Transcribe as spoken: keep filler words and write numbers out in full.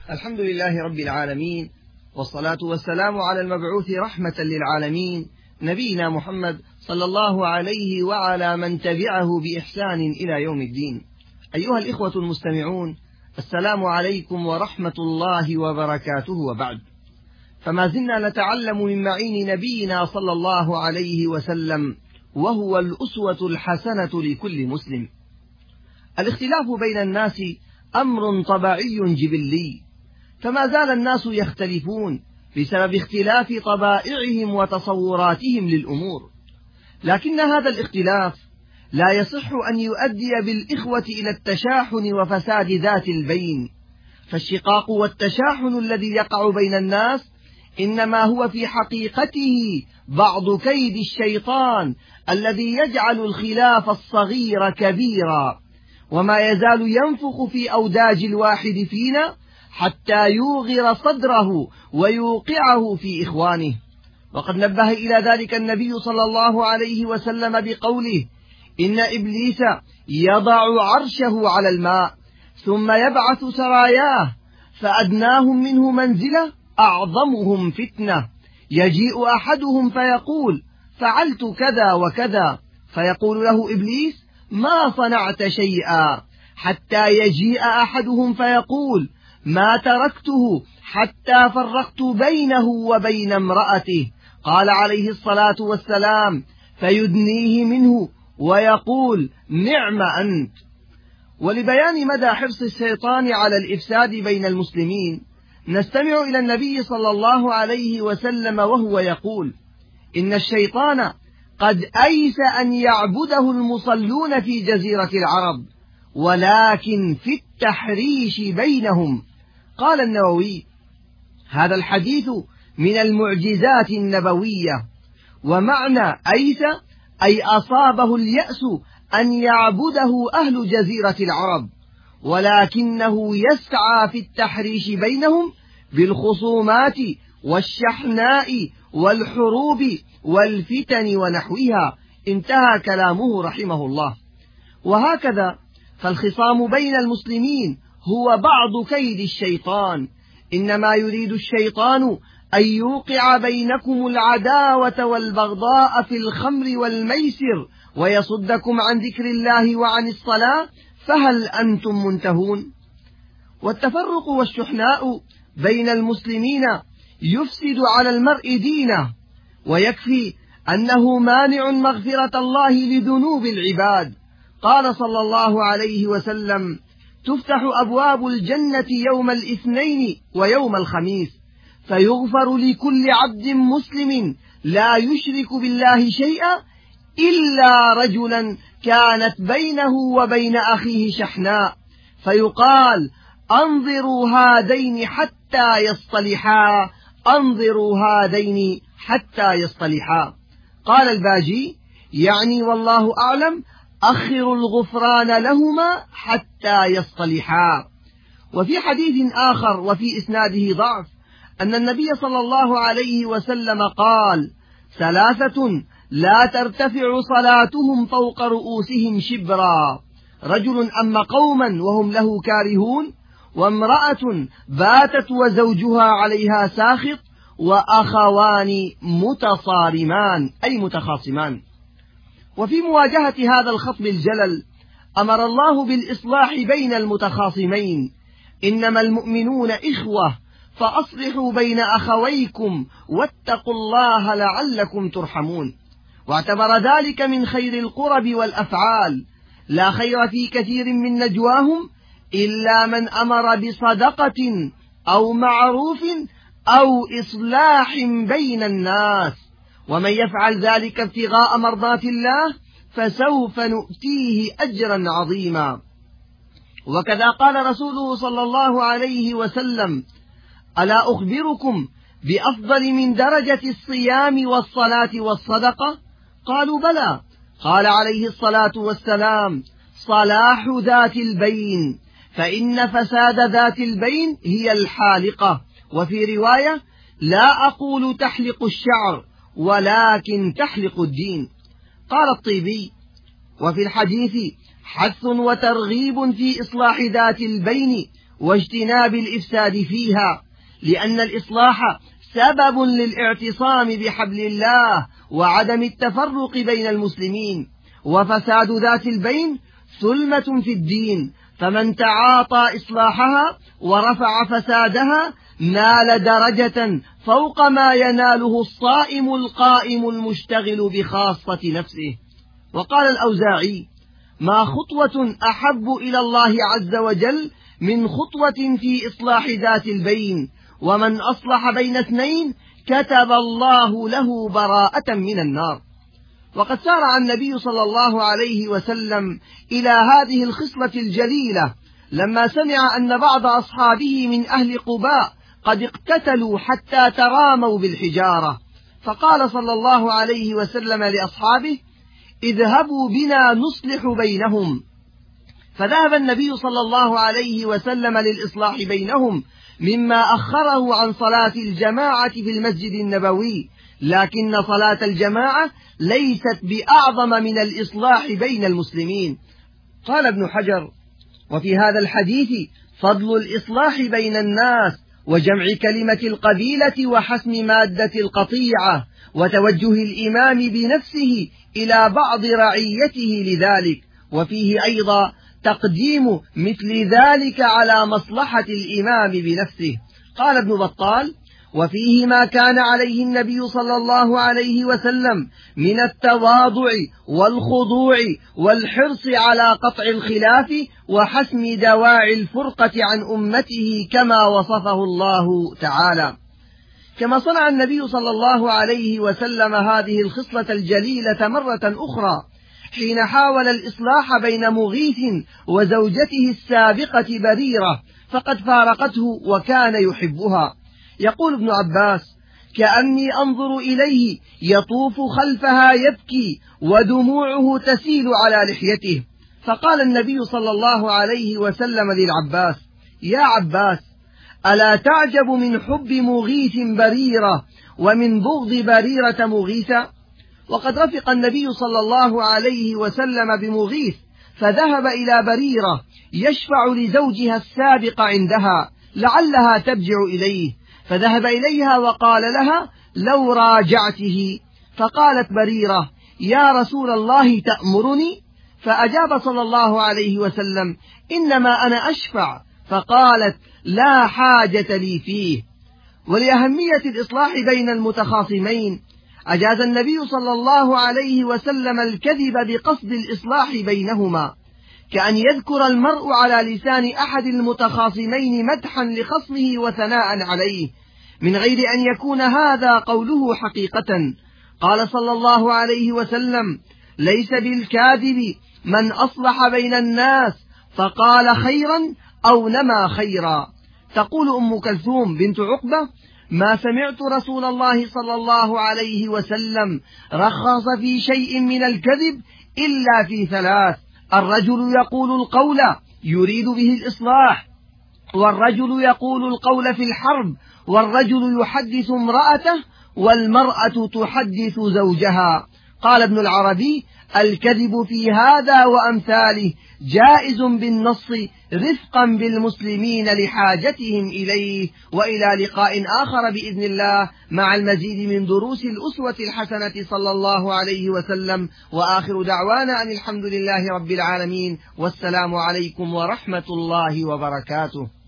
الحمد لله رب العالمين، والصلاة والسلام على المبعوث رحمة للعالمين نبينا محمد صلى الله عليه وعلى من تبعه بإحسان إلى يوم الدين. أيها الإخوة المستمعون، السلام عليكم ورحمة الله وبركاته، وبعد، فما زلنا نتعلم من معين نبينا صلى الله عليه وسلم، وهو الأسوة الحسنة لكل مسلم. الاختلاف بين الناس أمر طبيعي جبلي، فما زال الناس يختلفون بسبب اختلاف طبائعهم وتصوراتهم للأمور، لكن هذا الاختلاف لا يصح أن يؤدي بالإخوة إلى التشاحن وفساد ذات البين، فالشقاق والتشاحن الذي يقع بين الناس إنما هو في حقيقته بعض كيد الشيطان الذي يجعل الخلاف الصغير كبيرا، وما يزال ينفخ في أوداج الواحد فينا حتى يوغر صدره ويوقعه في إخوانه. وقد نبه إلى ذلك النبي صلى الله عليه وسلم بقوله: إن إبليس يضع عرشه على الماء ثم يبعث سراياه، فأدناهم منه منزلة أعظمهم فتنة، يجيء أحدهم فيقول: فعلت كذا وكذا، فيقول له إبليس: ما صنعت شيئا، حتى يجيء أحدهم فيقول: ما تركته حتى فرقت بينه وبين امرأته. قال عليه الصلاة والسلام: فيدنيه منه ويقول: نعم أنت. ولبيان مدى حرص الشيطان على الإفساد بين المسلمين، نستمع إلى النبي صلى الله عليه وسلم وهو يقول: إن الشيطان قد أيس أن يعبده المصلون في جزيرة العرب، ولكن في التحريش بينهم. قال النووي: هذا الحديث من المعجزات النبوية، ومعنى أيس أي أصابه اليأس أن يعبده أهل جزيرة العرب، ولكنه يسعى في التحريش بينهم بالخصومات والشحناء والحروب والفتن ونحوها. انتهى كلامه رحمه الله. وهكذا فالخصام بين المسلمين هو بعض كيد الشيطان، إنما يريد الشيطان أن يوقع بينكم العداوة والبغضاء في الخمر والميسر ويصدكم عن ذكر الله وعن الصلاة، فهل أنتم منتهون؟ والتفرق والشحناء بين المسلمين يفسد على المرء دينه، ويكفي أنه مانع مغفرة الله لذنوب العباد. قال صلى الله عليه وسلم: تفتح أبواب الجنة يوم الاثنين ويوم الخميس، فيغفر لكل عبد مسلم لا يشرك بالله شيئا إلا رجلا كانت بينه وبين أخيه شحناء، فيقال: أنظروا هذين حتى يصطلحا، أنظروا هذين حتى يصطلحا. قال الباجي: يعني والله أعلم، أخروا الغفران لهما حتى يصطلحا. وفي حديث آخر وفي إسناده ضعف أن النبي صلى الله عليه وسلم قال: ثلاثة لا ترتفع صلاتهم فوق رؤوسهم شبرا: رجل أما قوما وهم له كارهون، وامرأة باتت وزوجها عليها ساخط، وأخوان متصارمان أي متخاصمان. وفي مواجهة هذا الخطب الجلل أمر الله بالإصلاح بين المتخاصمين: إنما المؤمنون إخوة فأصلحوا بين أخويكم واتقوا الله لعلكم ترحمون. واعتبر ذلك من خير القرب والأفعال، لا خير في كثير من نجواهم إلا من أمر بصدقة أو معروف أو إصلاح بين الناس، ومن يفعل ذلك ابتغاء مرضات الله فسوف نؤتيه أجرا عظيما. وكذا قال رسوله صلى الله عليه وسلم: ألا أخبركم بأفضل من درجة الصيام والصلاة والصدقة؟ قالوا: بلى. قال عليه الصلاة والسلام: صلاح ذات البين، فإن فساد ذات البين هي الحالقة. وفي رواية: لا أقول تحلق الشعر ولكن تحلق الدين. قال الطيبي: وفي الحديث حث وترغيب في إصلاح ذات البين واجتناب الإفساد فيها، لأن الإصلاح سبب للاعتصام بحبل الله وعدم التفرق بين المسلمين، وفساد ذات البين ثلمة في الدين، فمن تعاطى إصلاحها ورفع فسادها نال درجة فوق ما يناله الصائم القائم المشتغل بخاصة نفسه. وقال الأوزاعي: ما خطوة أحب إلى الله عز وجل من خطوة في إصلاح ذات البين، ومن أصلح بين اثنين كتب الله له براءة من النار. وقد سارع النبي صلى الله عليه وسلم إلى هذه الخصلة الجليلة لما سمع أن بعض أصحابه من أهل قباء قد اقتتلوا حتى تراموا بالحجارة، فقال صلى الله عليه وسلم لأصحابه: اذهبوا بنا نصلح بينهم. فذهب النبي صلى الله عليه وسلم للإصلاح بينهم، مما أخره عن صلاة الجماعة في المسجد النبوي، لكن صلاة الجماعة ليست بأعظم من الإصلاح بين المسلمين. قال ابن حجر: وفي هذا الحديث فضل الإصلاح بين الناس، وجمع كلمة القبيلة وحسم مادة القطيعة، وتوجه الإمام بنفسه إلى بعض رعيته لذلك، وفيه أيضا تقديم مثل ذلك على مصلحة الإمام بنفسه. قال ابن بطال: وفيه ما كان عليه النبي صلى الله عليه وسلم من التواضع والخضوع والحرص على قطع الخلاف وحسم دواعي الفرقة عن أمته كما وصفه الله تعالى. كما صنع النبي صلى الله عليه وسلم هذه الخصلة الجليلة مرة أخرى حين حاول الإصلاح بين مغيث وزوجته السابقة بريرة، فقد فارقته وكان يحبها. يقول ابن عباس: كأني أنظر إليه يطوف خلفها يبكي ودموعه تسيل على لحيته. فقال النبي صلى الله عليه وسلم للعباس: يا عباس، ألا تعجب من حب مغيث بريرة ومن بغض بريرة مغيثة؟ وقد رفق النبي صلى الله عليه وسلم بمغيث، فذهب إلى بريرة يشفع لزوجها السابق عندها لعلها ترجع إليه، فذهب إليها وقال لها: لو راجعته. فقالت بريرة: يا رسول الله تأمرني؟ فأجاب صلى الله عليه وسلم: إنما أنا أشفع. فقالت: لا حاجة لي فيه. ولأهمية الإصلاح بين المتخاصمين أجاز النبي صلى الله عليه وسلم الكذب بقصد الإصلاح بينهما، كأن يذكر المرء على لسان أحد المتخاصمين مدحا لخصمه وثناء عليه من غير أن يكون هذا قوله حقيقة. قال صلى الله عليه وسلم: ليس بالكاذب من أصلح بين الناس فقال خيرا أو نما خيرا. تقول أم كلثوم بنت عقبة: ما سمعت رسول الله صلى الله عليه وسلم رخص في شيء من الكذب إلا في ثلاث: الرجل يقول القول يريد به الإصلاح، والرجل يقول القول في الحرب، والرجل يحدث امرأته، والمرأة تحدث زوجها. قال ابن العربي: الكذب في هذا وأمثاله جائز بالنص رفقا بالمسلمين لحاجتهم إليه. وإلى لقاء آخر بإذن الله مع المزيد من دروس الأسوة الحسنة صلى الله عليه وسلم، وآخر دعوانا أن الحمد لله رب العالمين، والسلام عليكم ورحمة الله وبركاته.